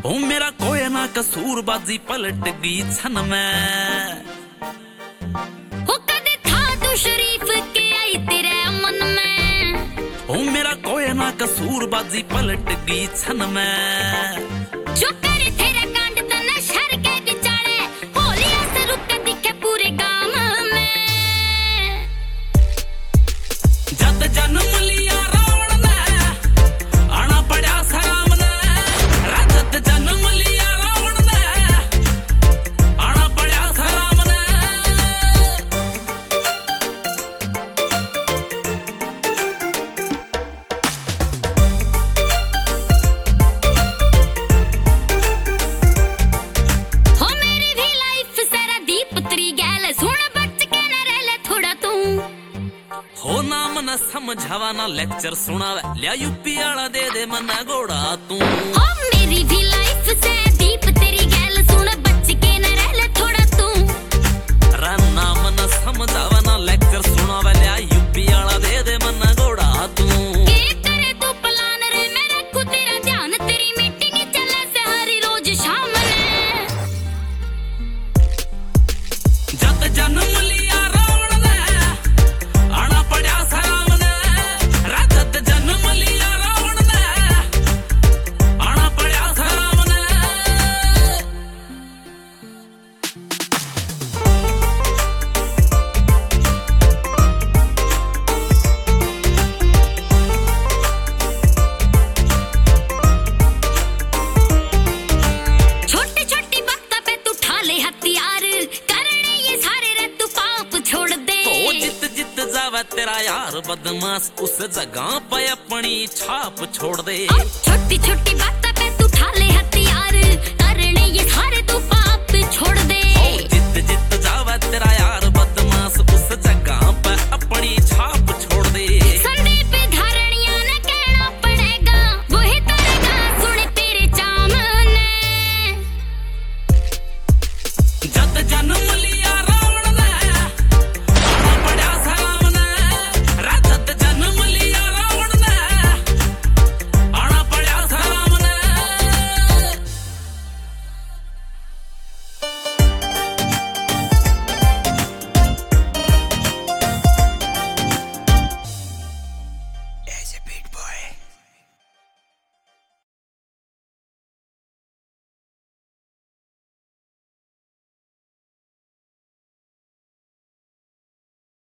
ओ मेरा कोई ना कसूर बाजी पलट गई छन में। हो कदे था तू शरीफ के आई तेरे मन में। ओ मेरा कोई ना कसूर बाजी पलट गई छन में। जो करे तेरे कांड तने शहर के बिचारे होलिया से रुक के दिखे पूरे गांव में। जद जन्म लिया रावण ने आना पड़ा सराम ने। जद जन्म लिया रावण ने आना पड़ा सराम ने। हो मेरी भी लाइफ सारा दीप तेरी गैल सुन बच के न रह ले थोड़ा तू। हो नाम न समझावा ना लेक्चर सुनावे लिया यूपी वाला दे मना घोड़ा तू। हो मेरी भी लाइफ से दीप तेरी गैल सुन बच के न रह ले थोड़ा तू। रा नाम न समझावा ना लेक्चर सुनावे लिया यूपी वाला दे मना घोड़ा तू। के करे तू प्लान रे मैं रखूं तेरा ध्यान तेरी मीटिंग चले से हर रोज शाम ने। जद जन्म लिया रावण ने आना पड़ा सराम ने। जद जन्म लिया रावण ने आना पड़ा सराम ने। छोटी छोटी बातों पे तू ठा ले हथियार करने ये सारे रे तू पाप छोड़ दे। ओ जित जित जावे तेरा यार बदमाश उस जगह पे अपनी छाप छोड़ दे। छोटी छोटी बातों पे तू ठा ले हथियार करने ये सारे तू पाप छोड़ दे। ओ जित जित जावे तेरा यार